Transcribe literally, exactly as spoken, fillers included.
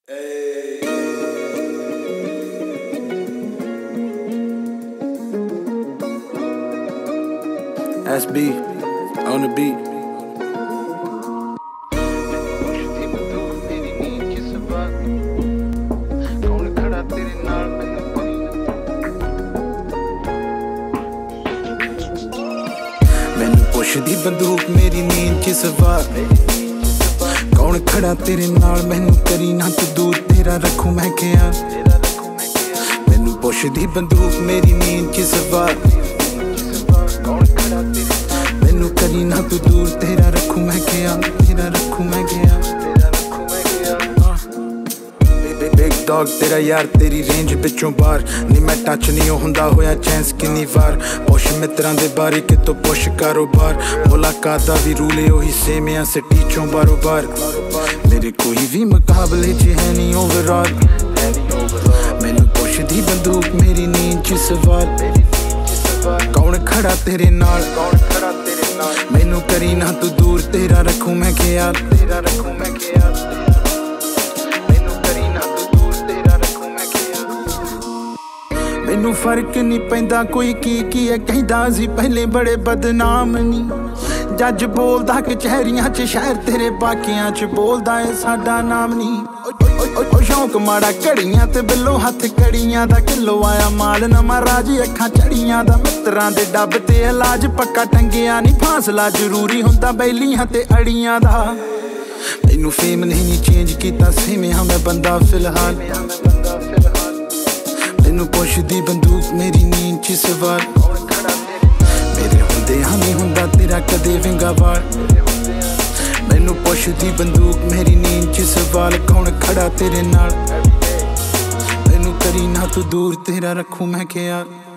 S B on the beat. मैनू पुछदी बंदूक मेरी नींद च सवार कौन खड़ा तेरे नाल मैनू करी ना तू दूर तेरा रखूं मैं क्या मैनू पुछदी बंदूक मेरी नींद च सवार मैनू करी ना तू दूर तेरा रखूं मैं क्या तेरा रखूं मैं क्या बिग डॉग तेरा यार तेरी रेंज पिछों बाहर नहीं मैं टच नहीं हुंदा होया चांस किन्नी वार पुछ मित्रां दे बारे कितों पुछ कारोबार मुलाकात दा भी रूल ओही सेम आ सिटी चों बारोबार मेरे कोई भी मुकाबले च है नहीं ओवरऑल मैनू पुछदी बंदूक मेरी नींद च सवाल कौन खड़ा तेरे नाल मैनू करी ना तू दूर तेरा रखूं मैं ख्याल तेरा रखूं मैं ख्याल मैनू फर्क नहीं पैंदा कोई की की है कहंदा सी पहले बड़े बदनाम नी जज बोलदा कचहरियां च शहर तेरे बाकियां च बोलदा है साडा नाम नी ओ शौक माड़ा घड़ियां ते बिल्लो हथ कड़ियां दा किलो आया माल नवां राज अखां चढ़ियां दा मित्रां दे डब ते इलाज पक्का टंगिया नहीं फासला जरूरी हुंदा बैलियां ते अड़ियां दा मैनू फेम नहीं चेंज कीता सेम हां मैं बंदा फिलहाल मैनू पुछदी बंदूक मेरी नींद च सवाल मेरे हुंदियां नहीं हुंदा तेरा कदे विंगा वाल मैनू पुछदी बंदूक मेरी नींद च सवाल कौन खड़ा तेरे नाल मैनू करी ना तू दूर तेरा रखूं मैं ख्याल।